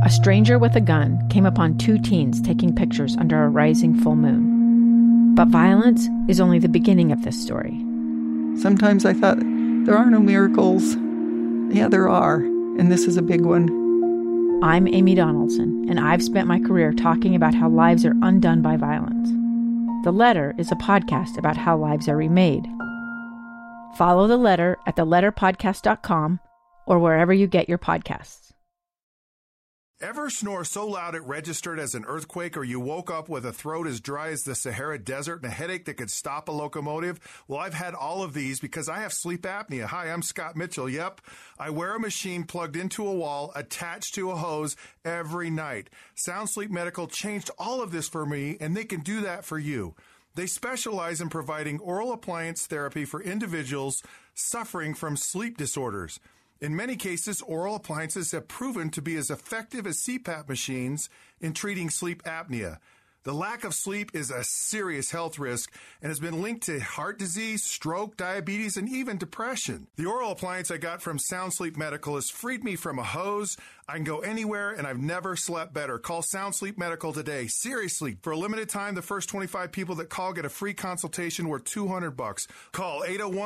a stranger with a gun came upon two teens taking pictures under a rising full moon. But violence is only the beginning of this story. Sometimes I thought, there are no miracles. Yeah, there are, and this is a big one. I'm Amy Donaldson, and I've spent my career talking about how lives are undone by violence. The Letter is a podcast about how lives are remade. Follow The Letter at theletterpodcast.com or wherever you get your podcasts. Ever snore so loud it registered as an earthquake, or you woke up with a throat as dry as the Sahara Desert and a headache that could stop a locomotive? Well, I've had all of these because I have sleep apnea. Hi, I'm Scott Mitchell. Yep, I wear a machine plugged into a wall, attached to a hose every night. Sound Sleep Medical changed all of this for me, and they can do that for you. They specialize in providing oral appliance therapy for individuals suffering from sleep disorders. In many cases, oral appliances have proven to be as effective as CPAP machines in treating sleep apnea. The lack of sleep is a serious health risk and has been linked to heart disease, stroke, diabetes, and even depression. The oral appliance I got from Sound Sleep Medical has freed me from a hose. I can go anywhere, and I've never slept better. Call Sound Sleep Medical today. Seriously, for a limited time, the first 25 people that call get a free consultation worth $200. Call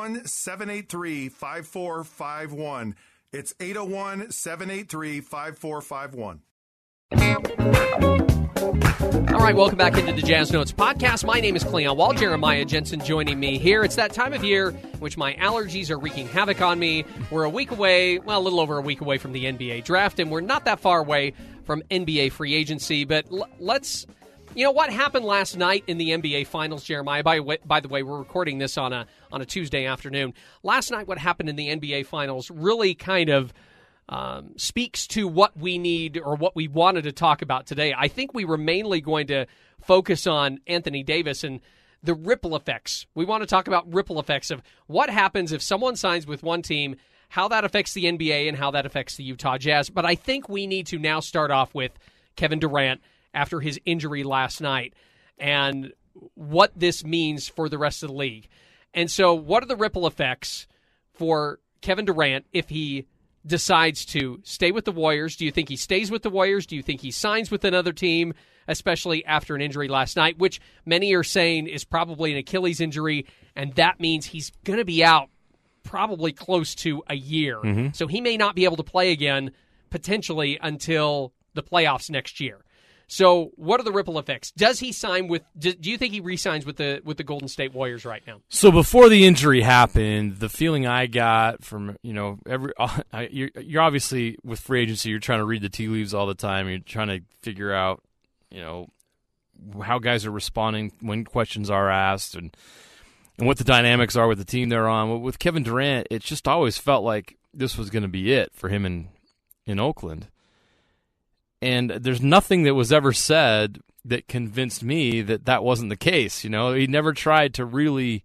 801-783-5451. It's 801-783-5451. All right, welcome back into the Jazz Notes podcast. My name is Cleon Wall. Jeremiah Jensen joining me here. It's that time of year in which my allergies are wreaking havoc on me. We're a week away, well, a little over a week away from the NBA draft, and we're not that far away from NBA free agency. But let's, what happened last night in the NBA Finals, Jeremiah? By the way, we're recording this on a Tuesday afternoon. Last night, what happened in the NBA Finals really kind of speaks to what we need or what we wanted to talk about today. I think we were mainly going to focus on Anthony Davis and the ripple effects. We want to talk about ripple effects of what happens if someone signs with one team, how that affects the NBA and how that affects the Utah Jazz. But I think we need to now start off with Kevin Durant after his injury last night and what this means for the rest of the league. And so what are the ripple effects for Kevin Durant if he decides to stay with the Warriors? Do you think he stays with the Warriors? Do you think he signs with another team, especially after an injury last night, which many are saying is probably an Achilles injury, and that means he's going to be out probably close to a year. Mm-hmm. So he may not be able to play again potentially until the playoffs next year. So what are the ripple effects? Does he sign with? Do you think he re-signs with the Golden State Warriors right now? So before the injury happened, the feeling I got from you're obviously with free agency, you're trying to read the tea leaves all the time. You're trying to figure out how guys are responding when questions are asked and what the dynamics are with the team they're on. With Kevin Durant, it just always felt like this was going to be it for him in Oakland. And there's nothing that was ever said that convinced me that wasn't the case. He never tried to really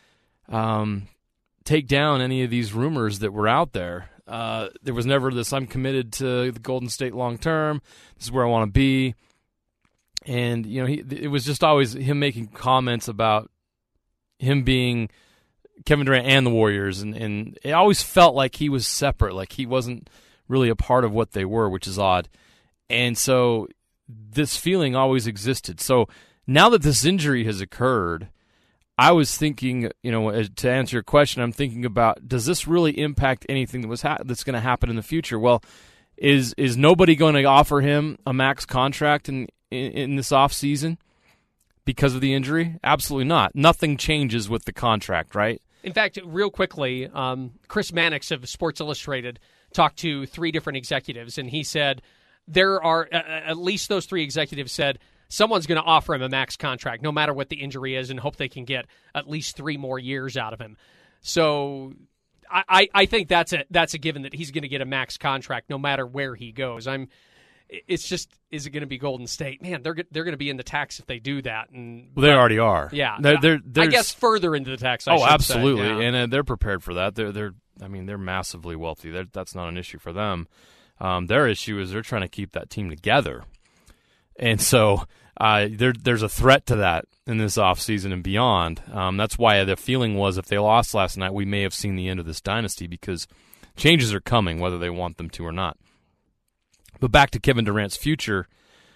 take down any of these rumors that were out there. There was never this, I'm committed to the Golden State long term. This is where I want to be. And, it was just always him making comments about him being Kevin Durant and the Warriors. And it always felt like he was separate, like he wasn't really a part of what they were, which is odd. And so this feeling always existed. So now that this injury has occurred, I was thinking, to answer your question, I'm thinking about, does this really impact anything that's going to happen in the future? Well, is nobody going to offer him a max contract in this offseason because of the injury? Absolutely not. Nothing changes with the contract, right? In fact, real quickly, Chris Mannix of Sports Illustrated talked to 3 different executives, and he said, there are, at least those 3 executives said, someone's going to offer him a max contract, no matter what the injury is, and hope they can get at least 3 more years out of him. So I think that's a given that he's going to get a max contract no matter where he goes. It's just, is it going to be Golden State? Man, they're going to be in the tax if they do that. They already are. Yeah, I guess further into the tax. Absolutely, say. Yeah. And they're prepared for that. They're massively wealthy. That's not an issue for them. Their issue is they're trying to keep that team together. And so there's a threat to that in this offseason and beyond. That's why the feeling was if they lost last night, we may have seen the end of this dynasty because changes are coming, whether they want them to or not. But back to Kevin Durant's future,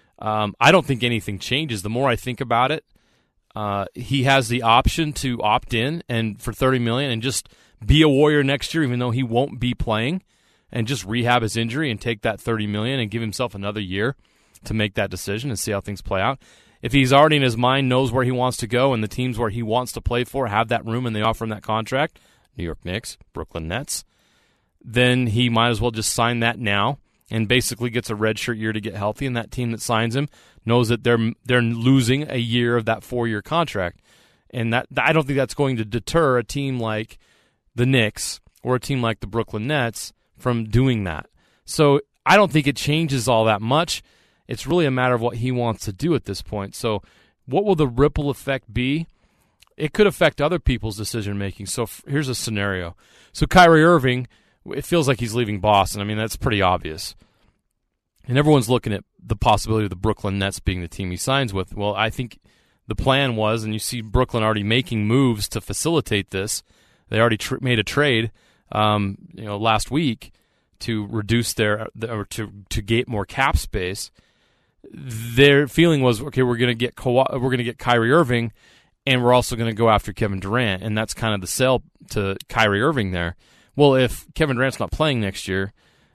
I don't think anything changes. The more I think about it, he has the option to opt in and for $30 million and just be a Warrior next year, even though he won't be playing, and just rehab his injury and take that $30 million and give himself another year to make that decision and see how things play out. If he's already in his mind, knows where he wants to go, and the teams where he wants to play for have that room and they offer him that contract, New York Knicks, Brooklyn Nets, then he might as well just sign that now and basically gets a redshirt year to get healthy, and that team that signs him knows that they're losing a year of that 4-year contract. And that I don't think that's going to deter a team like the Knicks or a team like the Brooklyn Nets from doing that. So I don't think it changes all that much. It's really a matter of what he wants to do at this point. So what will the ripple effect be? It could affect other people's decision-making. So here's a scenario. So Kyrie Irving, it feels like he's leaving Boston. I mean, that's pretty obvious. And everyone's looking at the possibility of the Brooklyn Nets being the team he signs with. Well, I think the plan was, and you see Brooklyn already making moves to facilitate this. They already made a trade, last week to reduce or to get more cap space. Their feeling was, okay, we're going to get Kyrie Irving, and we're also going to go after Kevin Durant, and that's kind of the sell to Kyrie Irving there. Well, if Kevin Durant's not playing next year,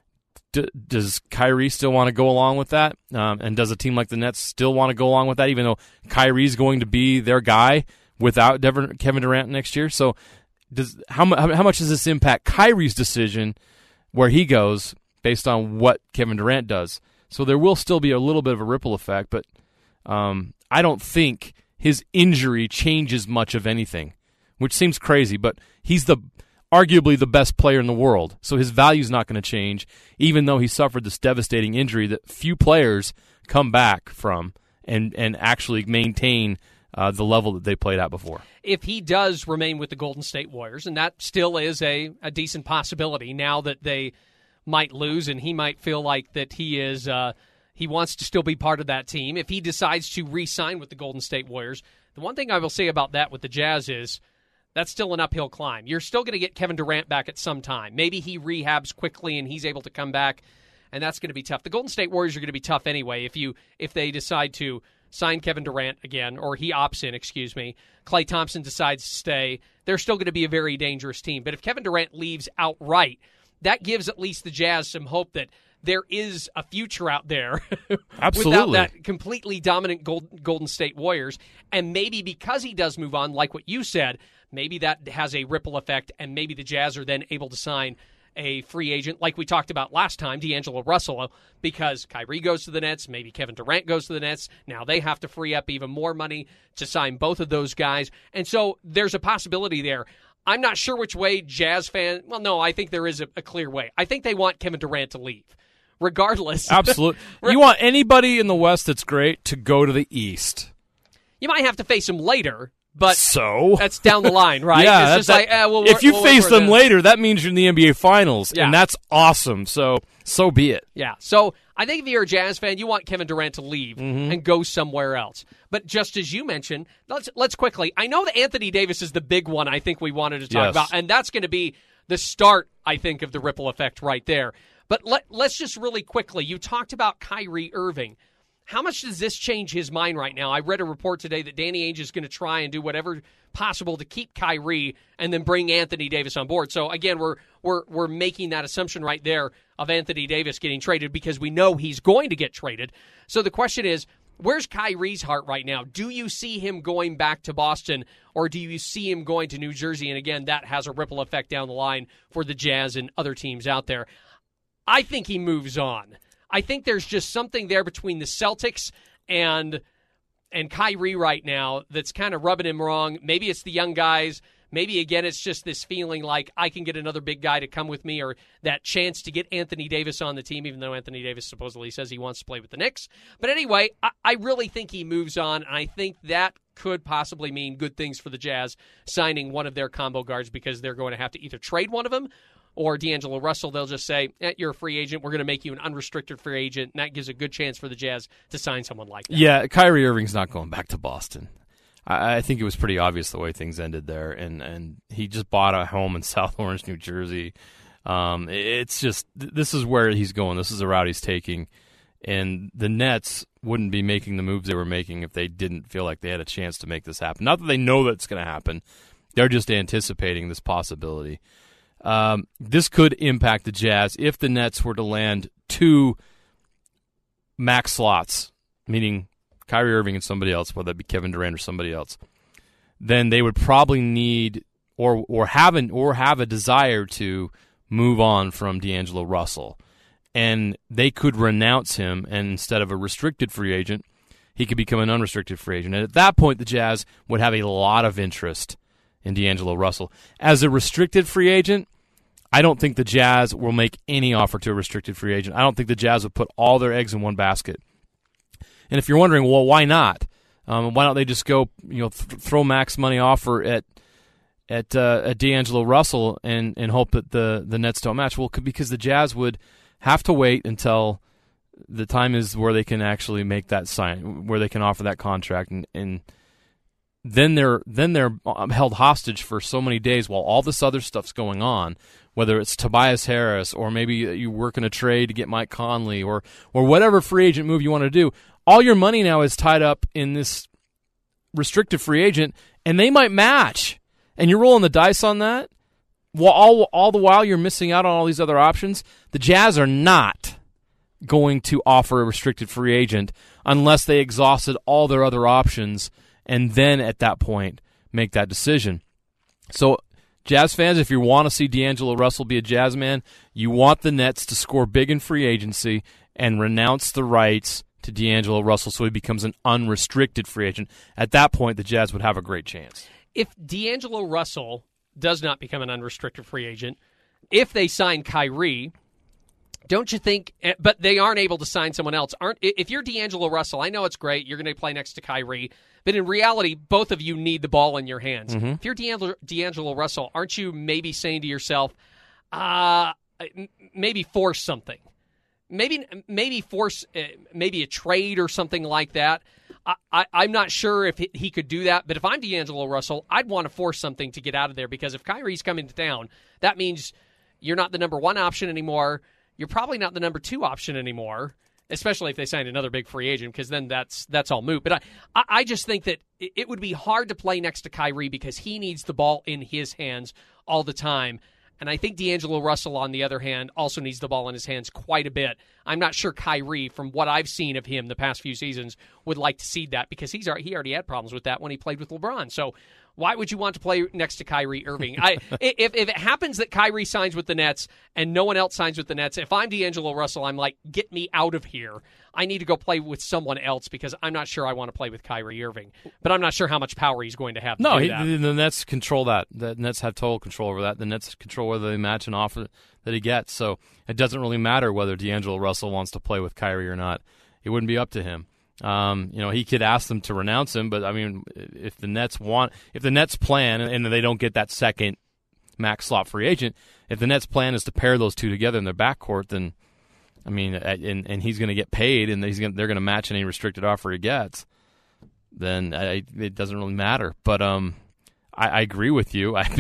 does Kyrie still want to go along with that? And does a team like the Nets still want to go along with that, even though Kyrie's going to be their guy without Kevin Durant next year? So how much does this impact Kyrie's decision where he goes based on what Kevin Durant does? So there will still be a little bit of a ripple effect, but I don't think his injury changes much of anything, which seems crazy, but he's arguably the best player in the world, so his value's not going to change, even though he suffered this devastating injury that few players come back from and actually maintain the level that they played at before. If he does remain with the Golden State Warriors, and that still is a decent possibility now that they might lose, and he might feel like that he wants to still be part of that team. If he decides to re-sign with the Golden State Warriors, the one thing I will say about that with the Jazz is that's still an uphill climb. You're still going to get Kevin Durant back at some time. Maybe he rehabs quickly and he's able to come back, and that's going to be tough. The Golden State Warriors are going to be tough anyway if they decide to sign Kevin Durant again, or he opts in, Klay Thompson decides to stay. They're still going to be a very dangerous team. But if Kevin Durant leaves outright, that gives at least the Jazz some hope that there is a future out there without that completely dominant Golden State Warriors. And maybe because he does move on, like what you said, maybe that has a ripple effect, and maybe the Jazz are then able to sign a free agent, like we talked about last time, D'Angelo Russell, because Kyrie goes to the Nets, maybe Kevin Durant goes to the Nets. Now they have to free up even more money to sign both of those guys. And so there's a possibility there. I'm not sure which way Jazz fans... Well, no, I think there is a clear way. I think they want Kevin Durant to leave, regardless. Absolutely. You want anybody in the West that's great to go to the East. You might have to face him later, but so that's down the line, right? Yeah, it's just if you face them later, that means you're in the NBA Finals, and that's awesome. So be it. Yeah. So I think if you're a Jazz fan, you want Kevin Durant to leave and go somewhere else. But just as you mentioned, let's quickly. I know that Anthony Davis is the big one I think we wanted to talk about, and that's going to be the start, I think, of the ripple effect right there. But let's just really quickly. You talked about Kyrie Irving. How much does this change his mind right now? I read a report today that Danny Ainge is going to try and do whatever possible to keep Kyrie and then bring Anthony Davis on board. So again, we're making that assumption right there of Anthony Davis getting traded because we know he's going to get traded. So the question is, where's Kyrie's heart right now? Do you see him going back to Boston, or do you see him going to New Jersey? And again, that has a ripple effect down the line for the Jazz and other teams out there. I think he moves on. I think there's just something there between the Celtics and Kyrie right now that's kind of rubbing him wrong. Maybe it's the young guys. Maybe, again, it's just this feeling like I can get another big guy to come with me, or that chance to get Anthony Davis on the team, even though Anthony Davis supposedly says he wants to play with the Knicks. But anyway, I really think he moves on, and I think that could possibly mean good things for the Jazz signing one of their combo guards, because they're going to have to either trade one of them or D'Angelo Russell. They'll just say, you're a free agent. We're going to make you an unrestricted free agent, and that gives a good chance for the Jazz to sign someone like that. Yeah, Kyrie Irving's not going back to Boston. I think it was pretty obvious the way things ended there, and he just bought a home in South Orange, New Jersey. It's just this is where he's going. This is the route he's taking, and the Nets wouldn't be making the moves they were making if they didn't feel like they had a chance to make this happen. Not that they know that it's going to happen. They're just anticipating this possibility. This could impact the Jazz if the Nets were to land 2 max slots, meaning Kyrie Irving and somebody else, whether it be Kevin Durant or somebody else. Then they would probably need or have a desire to move on from D'Angelo Russell. And they could renounce him, and instead of a restricted free agent, he could become an unrestricted free agent. And at that point, the Jazz would have a lot of interest in D'Angelo Russell. As a restricted free agent, I don't think the Jazz will make any offer to a restricted free agent. I don't think the Jazz would put all their eggs in one basket. And if you're wondering, well, why not? Why don't they just go, throw max money offer at D'Angelo Russell and hope that the Nets don't match? Well, because the Jazz would have to wait until the time is where they can actually make that sign, where they can offer that contract, and then they're held hostage for so many days while all this other stuff's going on, whether it's Tobias Harris or maybe you work in a trade to get Mike Conley or whatever free agent move you want to do. All your money now is tied up in this restricted free agent, and they might match, and you're rolling the dice on that. All the while you're missing out on all these other options. The Jazz are not going to offer a restricted free agent unless they exhausted all their other options and then at that point make that decision. So Jazz fans, if you want to see D'Angelo Russell be a Jazz man, you want the Nets to score big in free agency and renounce the rights to D'Angelo Russell so he becomes an unrestricted free agent. At that point, the Jazz would have a great chance. If D'Angelo Russell does not become an unrestricted free agent, if they sign Kyrie, don't you think, but they aren't able to sign someone else. If you're D'Angelo Russell, I know it's great, you're going to play next to Kyrie, but in reality, both of you need the ball in your hands. Mm-hmm. If you're D'Angelo Russell, aren't you maybe saying to yourself, maybe force something? Maybe force maybe a trade or something like that. I'm not sure if he could do that, but if I'm D'Angelo Russell, I'd want to force something to get out of there, because if Kyrie's coming to town, that means you're not the number 1 option anymore. You're probably not the number 2 option anymore, especially if they sign another big free agent, because then that's all moot. But I just think that it would be hard to play next to Kyrie because he needs the ball in his hands all the time. And I think D'Angelo Russell, on the other hand, also needs the ball in his hands quite a bit. I'm not sure Kyrie, from what I've seen of him the past few seasons, would like to see that, because he already had problems with that when he played with LeBron. So why would you want to play next to Kyrie Irving? If it happens that Kyrie signs with the Nets and no one else signs with the Nets, if I'm D'Angelo Russell, I'm like, get me out of here. I need to go play with someone else, because I'm not sure I want to play with Kyrie Irving. But I'm not sure how much power he's going to have to do that. The Nets control that. The Nets have total control over that. The Nets control whether they match an offer that he gets. So it doesn't really matter whether D'Angelo Russell wants to play with Kyrie or not. It wouldn't be up to him. He could ask them to renounce him, but I mean, if the Nets plan and they don't get that second max slot free agent, if the Nets plan is to pair those two together in their backcourt, then I mean, and he's going to get paid, and they're going to match any restricted offer he gets, then it doesn't really matter. But I agree with you. Ask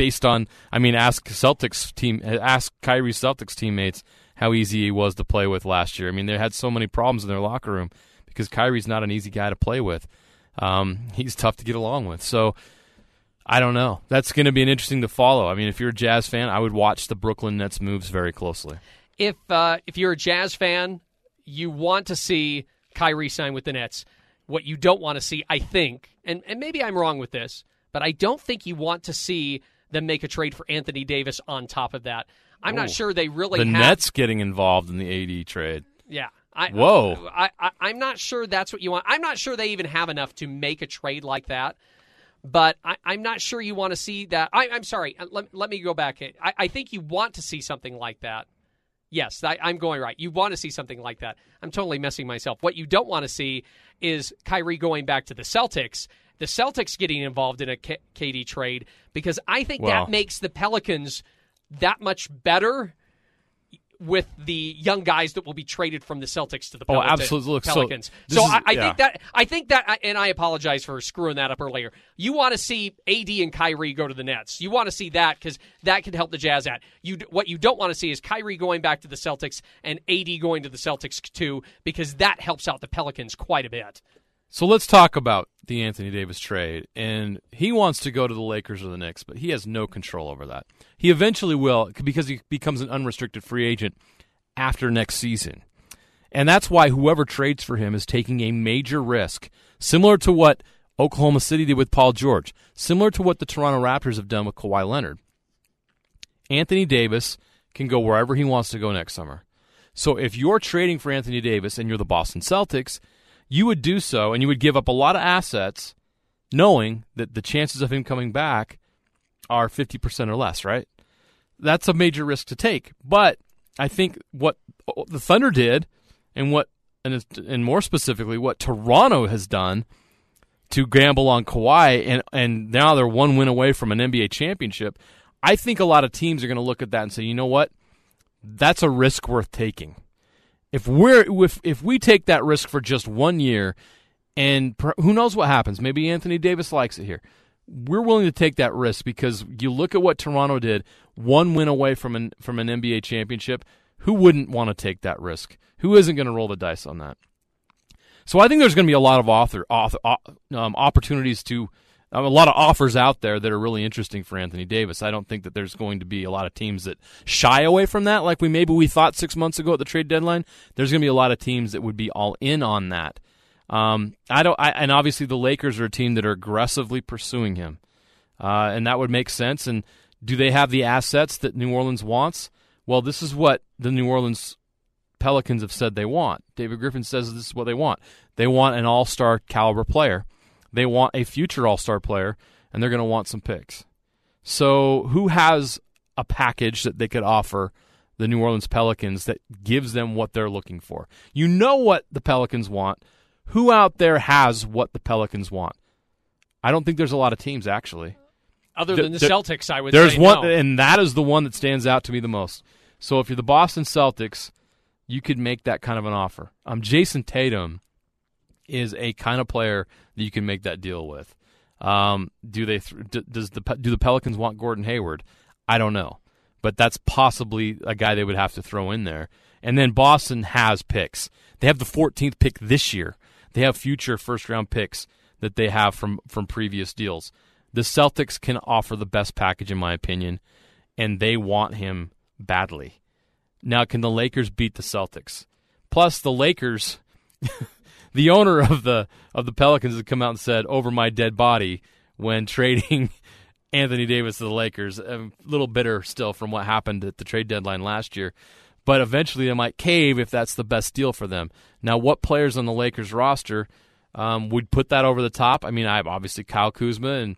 Kyrie's Celtics teammates how easy he was to play with last year. I mean, they had so many problems in their locker room because Kyrie's not an easy guy to play with. He's tough to get along with. So I don't know. That's going to be an interesting to follow. I mean, if you're a Jazz fan, I would watch the Brooklyn Nets moves very closely. If you're a Jazz fan, you want to see Kyrie sign with the Nets. What you don't want to see, I think, and maybe I'm wrong with this, but I don't think you want to see them make a trade for Anthony Davis on top of that. I'm not sure they really have... The Nets getting involved in the AD trade. Yeah. I'm not sure that's what you want. I'm not sure they even have enough to make a trade like that. But I'm not sure you want to see that. I'm sorry. Let me go back. I think you want to see something like that. Yes, I'm going right. You want to see something like that. I'm totally messing myself. What you don't want to see is Kyrie going back to the Celtics getting involved in a KD trade, because I think that makes the Pelicans that much better with the young guys that will be traded from the Celtics to the absolutely. Look, Pelicans. I think that, and I apologize for screwing that up earlier. You want to see AD and Kyrie go to the Nets. You want to see that because that could help the Jazz out. What you don't want to see is Kyrie going back to the Celtics and AD going to the Celtics too, because that helps out the Pelicans quite a bit. So let's talk about the Anthony Davis trade. And he wants to go to the Lakers or the Knicks, but he has no control over that. He eventually will, because he becomes an unrestricted free agent after next season. And that's why whoever trades for him is taking a major risk, similar to what Oklahoma City did with Paul George, similar to what the Toronto Raptors have done with Kawhi Leonard. Anthony Davis can go wherever he wants to go next summer. So if you're trading for Anthony Davis and you're the Boston Celtics, you would do so, and you would give up a lot of assets knowing that the chances of him coming back are 50% or less, right? That's a major risk to take. But I think what the Thunder did, and more specifically what Toronto has done to gamble on Kawhi, and now they're one win away from an NBA championship, I think a lot of teams are going to look at that and say, you know what? That's a risk worth taking. If we take that risk for just 1 year, and who knows what happens, maybe Anthony Davis likes it here. We're willing to take that risk because you look at what Toronto did, one win away from an NBA championship. Who wouldn't want to take that risk? Who isn't going to roll the dice on that? So I think there's going to be a lot of opportunities to. A lot of offers out there that are really interesting for Anthony Davis. I don't think that there's going to be a lot of teams that shy away from that like we thought 6 months ago at the trade deadline. There's going to be a lot of teams that would be all in on that. And obviously the Lakers are a team that are aggressively pursuing him. And that would make sense. And do they have the assets that New Orleans wants? Well, this is what the New Orleans Pelicans have said they want. David Griffin says this is what they want. They want an all-star caliber player. They want a future all-star player, and they're going to want some picks. So who has a package that they could offer the New Orleans Pelicans that gives them what they're looking for? You know what the Pelicans want. Who out there has what the Pelicans want? I don't think there's a lot of teams, actually. Other than the Celtics, I would say There's one, no. And that is the one that stands out to me the most. So if you're the Boston Celtics, you could make that kind of an offer. Jason Tatum is a kind of player that you can make that deal with. Do the Pelicans want Gordon Hayward? I don't know, but that's possibly a guy they would have to throw in there. And then Boston has picks. They have the 14th pick this year. They have future first-round picks that they have from previous deals. The Celtics can offer the best package, in my opinion, and they want him badly. Now, can the Lakers beat the Celtics? Plus, the Lakers. The owner of the Pelicans has come out and said, over my dead body, when trading Anthony Davis to the Lakers. A little bitter still from what happened at the trade deadline last year. But eventually they might cave if that's the best deal for them. Now, what players on the Lakers roster would put that over the top? I mean, I have obviously Kyle Kuzma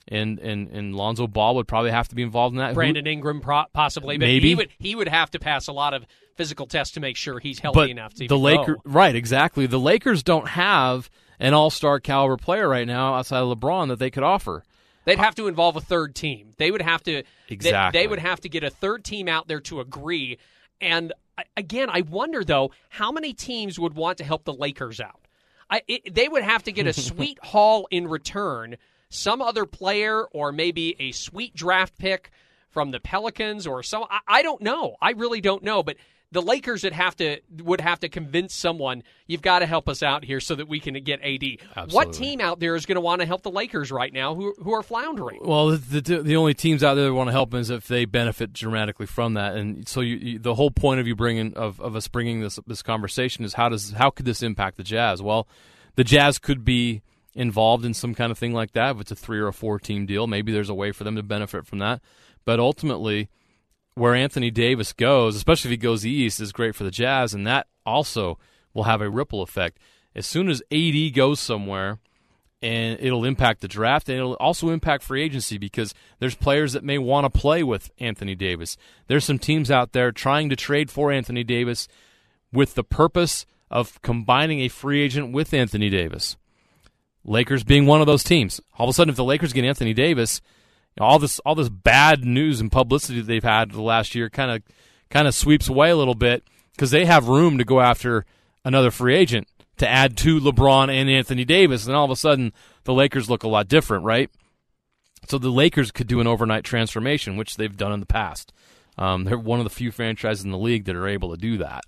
and Lonzo Ball would probably have to be involved in that. Brandon Ingram possibly, but maybe he would have to pass a lot of physical tests to make sure he's healthy enough to even go. Right, exactly. The Lakers don't have an all-star caliber player right now outside of LeBron that they could offer. They'd have to involve a third team. They would have to exactly. They would have to get a third team out there to agree. And again, I wonder though how many teams would want to help the Lakers out. They would have to get a sweet haul in return. Some other player or maybe a sweet draft pick from the Pelicans or some. I don't know. I really don't know. But the Lakers would have to convince someone, you've got to help us out here so that we can get AD. Absolutely. What team out there is going to want to help the Lakers right now who are floundering? Well, the only teams out there that want to help is if they benefit dramatically from that. And so the whole point of you bringing of us bringing this conversation is how could this impact the Jazz? Well, the Jazz could be involved in some kind of thing like that. If it's a 3 or a 4 team deal, maybe there's a way for them to benefit from that. But ultimately, where Anthony Davis goes, especially if he goes east, is great for the Jazz, and that also will have a ripple effect. As soon as AD goes somewhere, and it'll impact the draft, and it'll also impact free agency because there's players that may want to play with Anthony Davis. There's some teams out there trying to trade for Anthony Davis with the purpose of combining a free agent with Anthony Davis. Lakers being one of those teams. All of a sudden, if the Lakers get Anthony Davis, all this bad news and publicity that they've had the last year kind of kind of sweeps away a little bit because they have room to go after another free agent to add to LeBron and Anthony Davis, and all of a sudden the Lakers look a lot different, right? So the Lakers could do an overnight transformation, which they've done in the past. They're one of the few franchises in the league that are able to do that.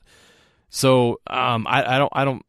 So I don't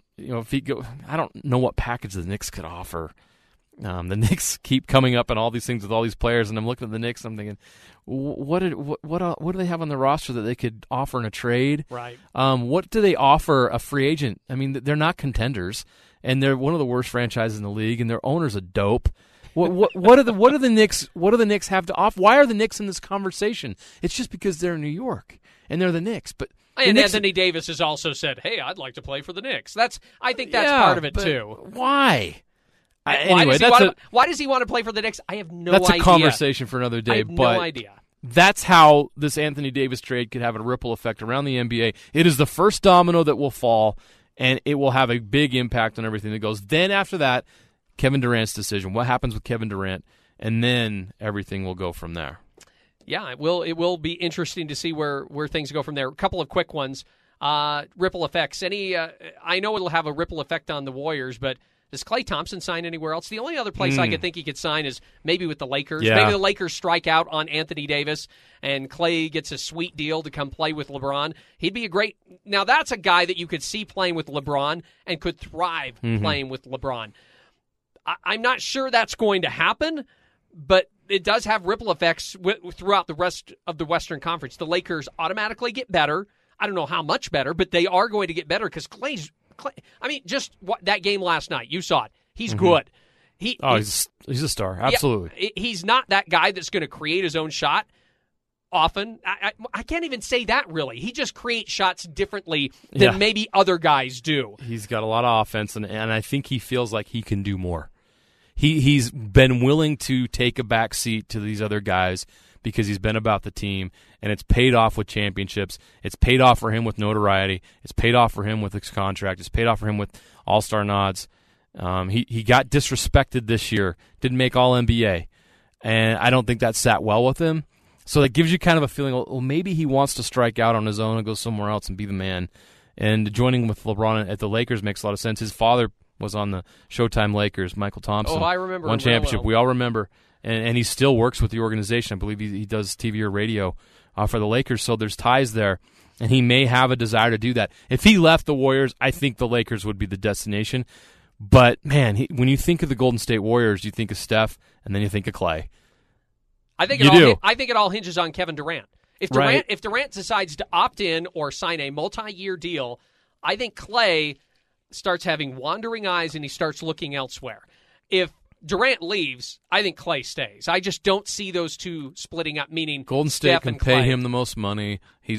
know what package the Knicks could offer. The Knicks keep coming up and all these things with all these players, and I'm looking at the Knicks. I'm thinking, what do they have on the roster that they could offer in a trade? Right. What do they offer a free agent? I mean, they're not contenders, and they're one of the worst franchises in the league, and their owner's a dope. What do the Knicks have to offer? Why are the Knicks in this conversation? It's just because they're in New York and they're the Knicks, but. And Anthony Davis has also said, "Hey, I'd like to play for the Knicks." I think that's part of it too. Why? Why does he want to play for the Knicks? I have no idea. That's a conversation for another day. I have no idea. That's how this Anthony Davis trade could have a ripple effect around the NBA. It is the first domino that will fall, and it will have a big impact on everything that goes. Then after that, Kevin Durant's decision. What happens with Kevin Durant? And then everything will go from there. Yeah, it will be interesting to see where things go from there. A couple of quick ones. Ripple effects. I know it'll have a ripple effect on the Warriors, but does Klay Thompson sign anywhere else? The only other place I could think he could sign is maybe with the Lakers. Yeah. Maybe the Lakers strike out on Anthony Davis and Klay gets a sweet deal to come play with LeBron. He'd be a great... Now, that's a guy that you could see playing with LeBron and could thrive playing with LeBron. I'm not sure that's going to happen, but it does have ripple effects throughout the rest of the Western Conference. The Lakers automatically get better. I don't know how much better, but they are going to get better because Klay, I mean, just that game last night, you saw it. He's good. He's a star. Absolutely. Yeah, he's not that guy that's going to create his own shot often. I can't even say that, really. He just creates shots differently than maybe other guys do. He's got a lot of offense, and I think he feels like he can do more. He's been willing to take a back seat to these other guys because he's been about the team, and it's paid off with championships. It's paid off for him with notoriety. It's paid off for him with his contract. It's paid off for him with all-star nods. He got disrespected this year, didn't make All-NBA, and I don't think that sat well with him. So that gives you kind of a feeling, well, maybe he wants to strike out on his own and go somewhere else and be the man. And joining with LeBron at the Lakers makes a lot of sense. His father was on the Showtime Lakers, Michael Thompson. Oh, I remember. Won championship. Well. We all remember. And he still works with the organization. I believe he does TV or radio for the Lakers, so there's ties there. And he may have a desire to do that. If he left the Warriors, I think the Lakers would be the destination. But, man, when you think of the Golden State Warriors, you think of Steph, and then you think of Klay. I think it all hinges on Kevin Durant. If Durant decides to opt in or sign a multi-year deal, I think Klay starts having wandering eyes and he starts looking elsewhere. If Durant leaves, I think Klay stays. I just don't see those two splitting up. Meaning Golden State Steph can and pay Klay. him the most money. He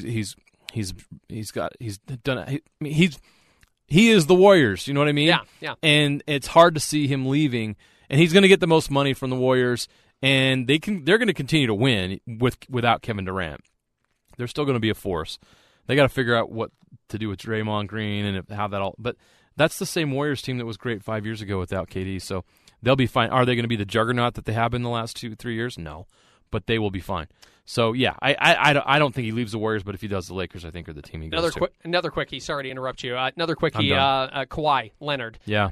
is the Warriors. You know what I mean? Yeah. And it's hard to see him leaving. And he's going to get the most money from the Warriors. And they're going to continue to win without Kevin Durant. They're still going to be a force. They got to figure out what to do with Draymond Green and how that all. But that's the same Warriors team that was great 5 years ago without KD. So they'll be fine. Are they going to be the juggernaut that they have been the last 2-3 years? No, but they will be fine. So yeah, I don't think he leaves the Warriors, but if he does, the Lakers I think are the team he goes to. Another quickie. Sorry to interrupt you. Another quickie. Kawhi Leonard. Yeah.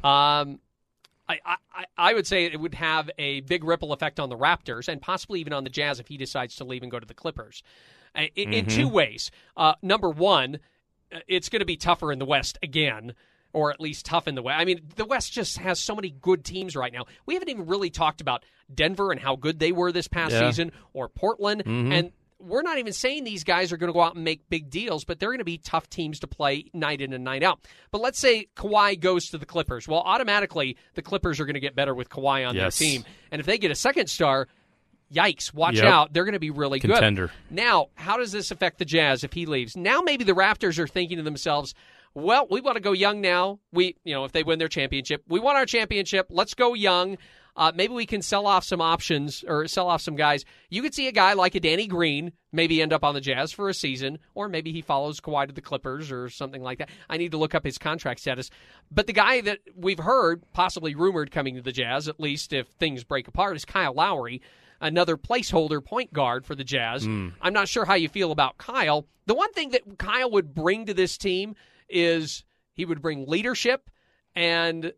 I would say it would have a big ripple effect on the Raptors and possibly even on the Jazz if he decides to leave and go to the Clippers. In two ways. Number one, it's going to be tougher in the West again, or at least tough in the West. I mean, the West just has so many good teams right now. We haven't even really talked about Denver and how good they were this past season, or Portland, and we're not even saying these guys are going to go out and make big deals, but they're going to be tough teams to play night in and night out. But let's say Kawhi goes to the Clippers. Well, automatically, the Clippers are going to get better with Kawhi on their team. And if they get a second star, yikes, watch out. They're going to be really Contender. good. Now, how does this affect the Jazz if he leaves? Now maybe the Raptors are thinking to themselves, well, we want to go young now. If they win their championship, we want our championship. Let's go young. Maybe we can sell off some options or sell off some guys. You could see a guy like a Danny Green maybe end up on the Jazz for a season, or maybe he follows Kawhi to the Clippers or something like that. I need to look up his contract status. But the guy that we've heard, possibly rumored coming to the Jazz, at least if things break apart, is Kyle Lowry. another placeholder point guard for the Jazz. I'm not sure how you feel about Kyle. The one thing that Kyle would bring to this team is he would bring leadership and,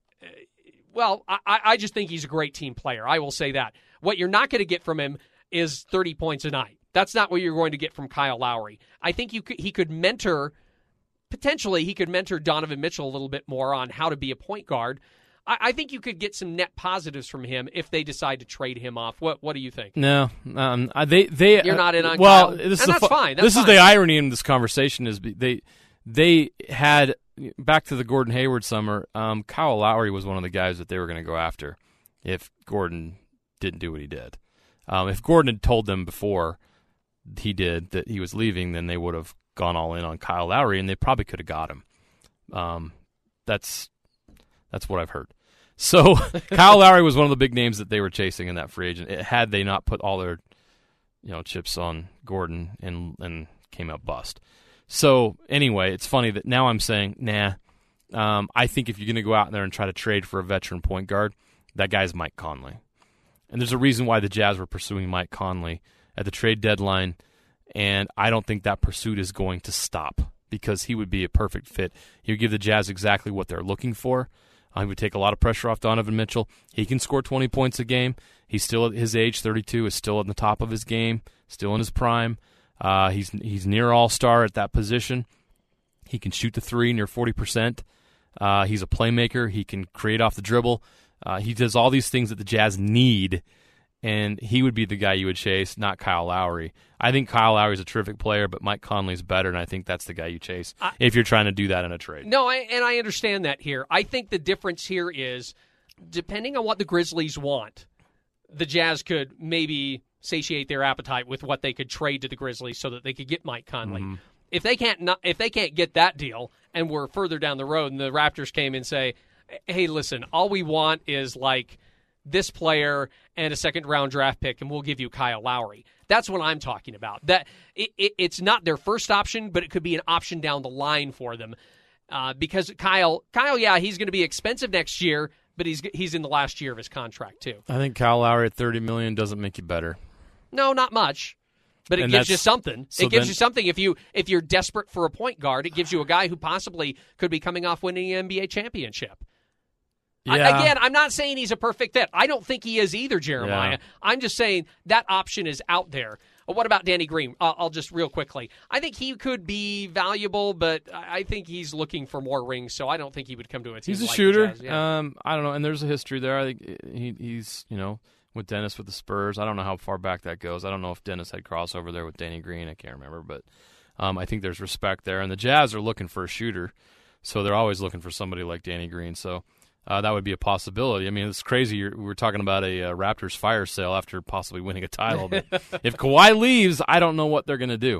I just think he's a great team player. I will say that. What you're not going to get from him is 30 points a night. That's not what you're going to get from Kyle Lowry. I think he could mentor, potentially he could mentor Donovan Mitchell a little bit more on how to be a point guard. I think you could get some net positives from him if they decide to trade him off. What do you think? No, You're not in on Kyle? That's fine. This is the irony in this conversation is they had, back to the Gordon Hayward summer, Kyle Lowry was one of the guys that they were going to go after if Gordon didn't do what he did. If Gordon had told them before he did that he was leaving, then they would have gone all in on Kyle Lowry, and they probably could have got him. That's what I've heard. So Kyle Lowry was one of the big names that they were chasing in that free agent. Had they not put all their chips on Gordon and came out bust. So anyway, it's funny that now I'm saying, I think if you're going to go out there and try to trade for a veteran point guard, that guy's Mike Conley. And there's a reason why the Jazz were pursuing Mike Conley at the trade deadline, and I don't think that pursuit is going to stop because he would be a perfect fit. He would give the Jazz exactly what they're looking for. He would take a lot of pressure off Donovan Mitchell. He can score 20 points a game. He's still at his age, 32, is still at the top of his game, still in his prime. He's near all-star at that position. He can shoot the three near 40%. He's a playmaker. He can create off the dribble. He does all these things that the Jazz need, and he would be the guy you would chase, not Kyle Lowry. I think Kyle Lowry's a terrific player, but Mike Conley's better, and I think that's the guy you chase if you're trying to do that in a trade. No, I understand that here. I think the difference here is, depending on what the Grizzlies want, the Jazz could maybe satiate their appetite with what they could trade to the Grizzlies so that they could get Mike Conley. Mm-hmm. If they can't get that deal, and we're further down the road, and the Raptors came and say, hey, listen, all we want is like this player and a second-round draft pick, and we'll give you Kyle Lowry. That's what I'm talking about. That it's not their first option, but it could be an option down the line for them. Because Kyle, yeah, he's going to be expensive next year, but he's in the last year of his contract too. I think Kyle Lowry at $30 million doesn't make you better. No, not much. But it gives you something. It gives you something if you're desperate for a point guard. It gives you a guy who possibly could be coming off winning an NBA championship. Yeah. Again, I'm not saying he's a perfect fit. I don't think he is either, Jeremiah. Yeah. I'm just saying that option is out there. What about Danny Green? I'll just real quickly. I think he could be valuable, but I think he's looking for more rings, so I don't think he would come to a team. He's a like shooter. The Jazz. Yeah. I don't know, and there's a history there. I think he's with Dennis with the Spurs. I don't know how far back that goes. I don't know if Dennis had crossover there with Danny Green. I can't remember, but I think there's respect there. And the Jazz are looking for a shooter, so they're always looking for somebody like Danny Green. So that would be a possibility. I mean, it's crazy. We were talking about a Raptors fire sale after possibly winning a title. But if Kawhi leaves, I don't know what they're going to do.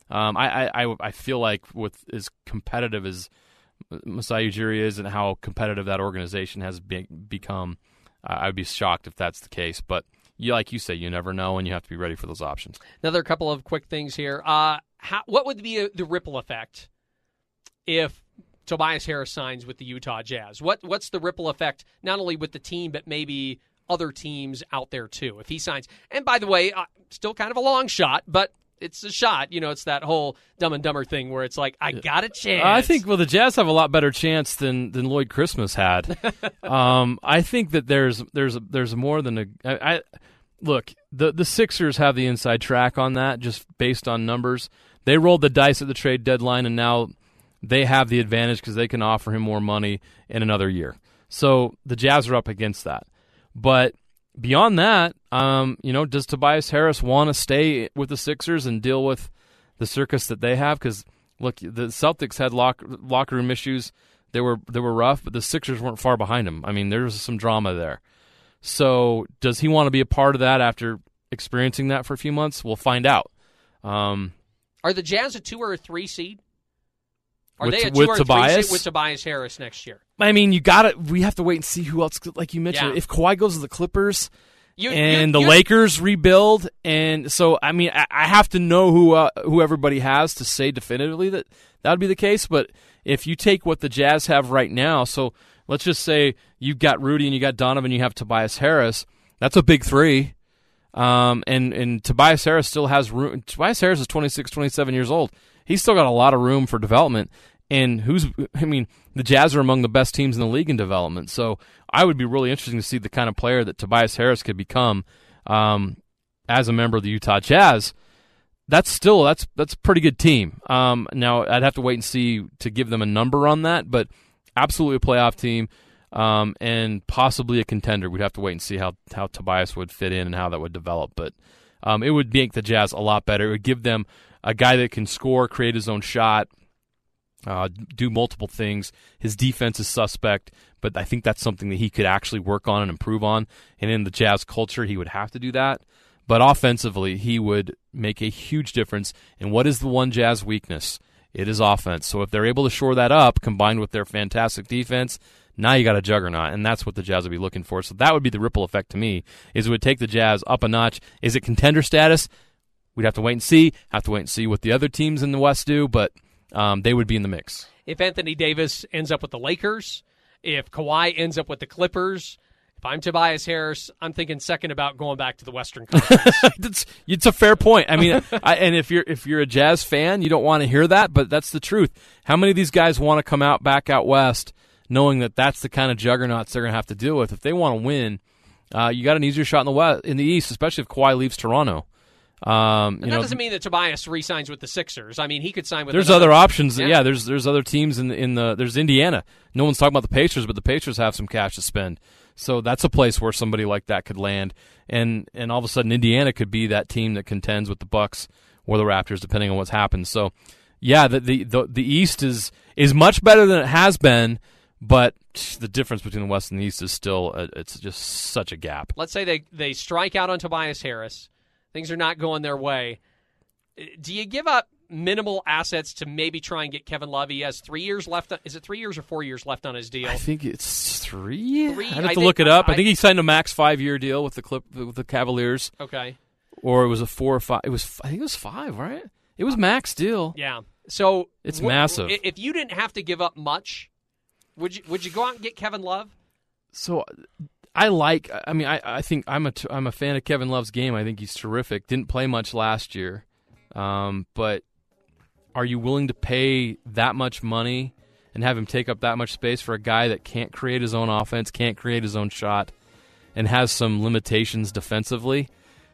I feel like with as competitive as Masai Ujiri is and how competitive that organization has become, I would be shocked if that's the case. But like you say, you never know, and you have to be ready for those options. Another couple of quick things here. What would be the ripple effect if Tobias Harris signs with the Utah Jazz? What's the ripple effect, not only with the team, but maybe other teams out there too, if he signs? And by the way, still kind of a long shot, but it's a shot. It's that whole Dumb and Dumber thing where it's like, I got a chance. I think, the Jazz have a lot better chance than Lloyd Christmas had. I think that there's more than a look, the Sixers have the inside track on that just based on numbers. They rolled the dice at the trade deadline, and now they have the advantage because they can offer him more money in another year. So the Jazz are up against that. But beyond that, does Tobias Harris want to stay with the Sixers and deal with the circus that they have? Because, look, the Celtics had locker room issues. They were rough, but the Sixers weren't far behind them. I mean, there was some drama there. So does he want to be a part of that after experiencing that for a few months? We'll find out. Are the Jazz a 2 or a 3 seed? Are they a 2 or a 3 seed with Tobias Harris next year? I mean, we have to wait and see who else, like you mentioned. Yeah. If Kawhi goes to the Clippers and the Lakers rebuild, and so, I mean, I have to know who everybody has to say definitively that would be the case. But if you take what the Jazz have right now, so let's just say you've got Rudy and you got Donovan, you have Tobias Harris, that's a big three. And Tobias Harris still has room. Tobias Harris is 26, 27 years old. He's still got a lot of room for development. And the Jazz are among the best teams in the league in development. So I would be really interested to see the kind of player that Tobias Harris could become as a member of the Utah Jazz. That's a pretty good team. Now I'd have to wait and see to give them a number on that, but absolutely a playoff team and possibly a contender. We'd have to wait and see how Tobias would fit in and how that would develop. But it would make the Jazz a lot better. It would give them a guy that can score, create his own shot, do multiple things. His defense is suspect, but I think that's something that he could actually work on and improve on. And in the Jazz culture, he would have to do that. But offensively, he would make a huge difference. And what is the one Jazz weakness? It is offense. So if they're able to shore that up, combined with their fantastic defense, now you got a juggernaut, and that's what the Jazz would be looking for. So that would be the ripple effect to me, is it would take the Jazz up a notch. Is it contender status? We'd have to wait and see. Have to wait and see what the other teams in the West do, but they would be in the mix. If Anthony Davis ends up with the Lakers, if Kawhi ends up with the Clippers, if I'm Tobias Harris, I'm thinking second about going back to the Western Conference. It's a fair point. I mean, and if you're a Jazz fan, you don't want to hear that, but that's the truth. How many of these guys want to come back out West knowing that that's the kind of juggernauts they're going to have to deal with? If they want to win, you got an easier shot in the East, especially if Kawhi leaves Toronto. That doesn't mean that Tobias re-signs with the Sixers. I mean, he could sign with. There's other options. Yeah, there's other teams there's Indiana. No one's talking about the Pacers, but the Pacers have some cash to spend. So that's a place where somebody like that could land, and all of a sudden Indiana could be that team that contends with the Bucks or the Raptors, depending on what's happened. So, yeah, the East is much better than it has been, but the difference between the West and the East is still it's just such a gap. Let's say they strike out on Tobias Harris. Things are not going their way. Do you give up minimal assets to maybe try and get Kevin Love? He has 3 years left. Is it 3 years or 4 years left on his deal? I think it's three. I'd have to look it up. I think he signed a max 5-year deal with the Cavaliers. Okay. Or it was a 4 or 5. I think it was 5, right? It was max deal. Yeah. So it's massive. If you didn't have to give up much, would you go out and get Kevin Love? So I think I'm a fan of Kevin Love's game. I think he's terrific. Didn't play much last year. But are you willing to pay that much money and have him take up that much space for a guy that can't create his own offense, can't create his own shot, and has some limitations defensively?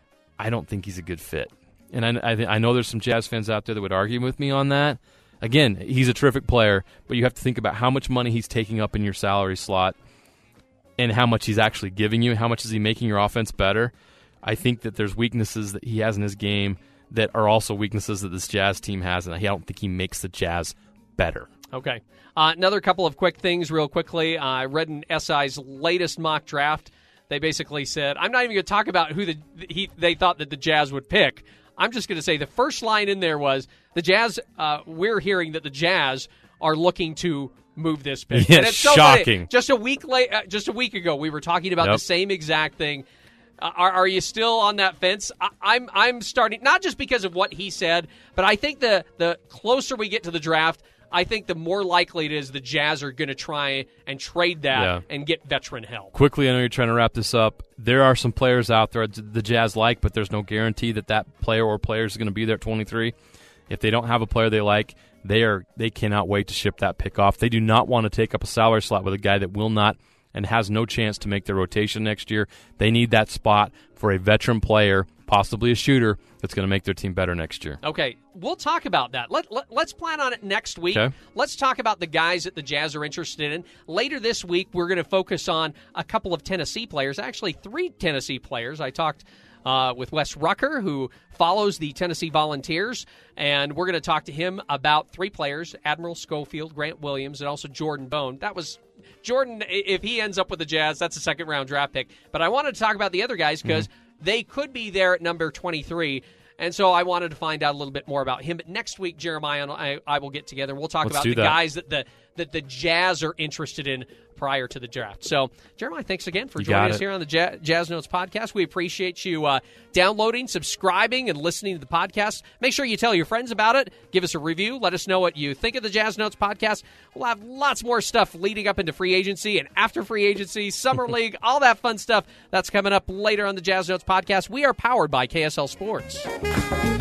I don't think he's a good fit. And I know there's some Jazz fans out there that would argue with me on that. Again, he's a terrific player, but you have to think about how much money he's taking up in your salary slot and how much he's actually giving you. How much is he making your offense better? I think that there's weaknesses that he has in his game that are also weaknesses that this Jazz team has, and I don't think he makes the Jazz better. Okay. Another couple of quick things real quickly. I read in SI's latest mock draft. They basically said, I'm not even going to talk about who they thought that the Jazz would pick. I'm just going to say the first line in there was, the Jazz, we're hearing that the Jazz are looking to move this pick. Yes, and it's so shocking. Funny. Just a week ago, we were talking about the same exact thing. Are you still on that fence? I'm starting, not just because of what he said, but I think the closer we get to the draft, I think the more likely it is the Jazz are going to try and trade that and get veteran help. Quickly, I know you're trying to wrap this up. There are some players out there the Jazz like, but there's no guarantee that player or players is going to be there at 23. If they don't have a player they like, they cannot wait to ship that pick off. They do not want to take up a salary slot with a guy that will not and has no chance to make their rotation next year. They need that spot for a veteran player, possibly a shooter, that's going to make their team better next year. Okay, we'll talk about that. Let's plan on it next week. Okay. Let's talk about the guys that the Jazz are interested in. Later this week, we're going to focus on a couple of Tennessee players, actually 3 Tennessee players. I talked with Wes Rucker, who follows the Tennessee Volunteers, and we're going to talk to him about 3 players, Admiral Schofield, Grant Williams, and also Jordan Bone. That was Jordan, if he ends up with the Jazz, that's a second-round draft pick. But I wanted to talk about the other guys because they could be there at number 23, and so I wanted to find out a little bit more about him. But next week, Jeremiah and I will get together. We'll talk about the guys that the Jazz are interested in prior to the draft. So, Jeremiah, thanks again for You joining got us it. here on the Jazz Notes podcast. We appreciate you downloading, subscribing, and listening to the podcast. Make sure you tell your friends about it. Give us a review. Let us know what you think of the Jazz Notes podcast. We'll have lots more stuff leading up into free agency and after free agency, summer league, all that fun stuff. That's coming up later on the Jazz Notes podcast. We are powered by KSL Sports.